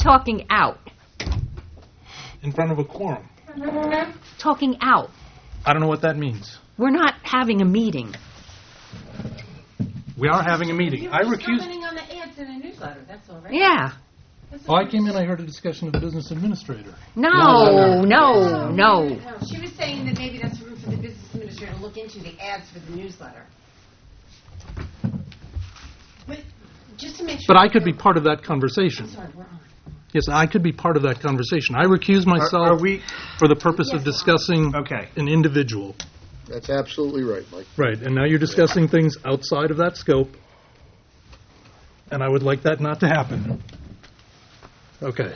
talking out. In front of a quorum. Talking out. I don't know what that means. We're not having a meeting. We are having a meeting. You I were just recuse. commenting on the ads in the newsletter, that's all right? Yeah. Oh, I came in, I heard a discussion of the business administrator. No. No, she was saying that maybe that's room for the business administrator to look into the ads for the newsletter. But just to make sure. But I could be part of that conversation. Sorry, we're on. Yes, I could be part of that conversation. I recuse myself Are we? for the purpose of discussing Okay. an individual. That's absolutely right, Mike. Right, and now you're discussing things outside of that scope, and I would like that not to happen. Okay.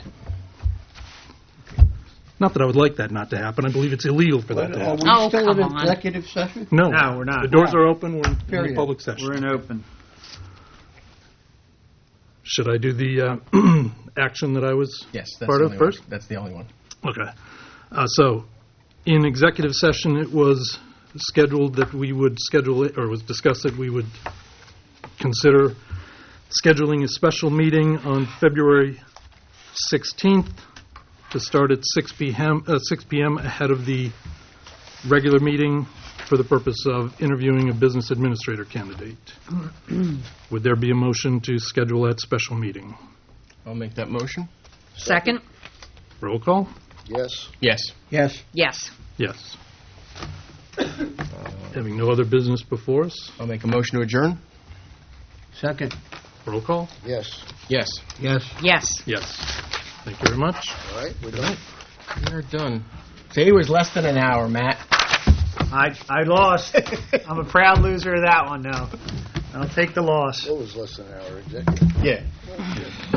Not that I would like that not to happen. I believe it's illegal for that to Are happen. we Oh, still in come on. executive session? No. No, we're not. The doors are open. We're in Period. public session. We're in open. Should I do the action that I was Yes, that's part the of only first? one. That's the only one. Okay. So, in executive session, it was scheduled that we would schedule it, or it was discussed that we would consider scheduling a special meeting on February 16th to start at 6 p.m. ahead of the regular meeting for the purpose of interviewing a business administrator candidate. Would there be a motion to schedule that special meeting? I'll make that motion. Second? Roll call? Yes. Yes. Yes. Yes. Yes. Having no other business before us, I'll make a motion to adjourn. Second. roll call? Yes. Yes. Yes. Yes. Yes. Thank you very much. All right, we're done. We're done. See, it was less than an hour, Matt. I lost. I'm a proud loser of that one now. I'll take the loss. What was less than an hour executive? Yeah.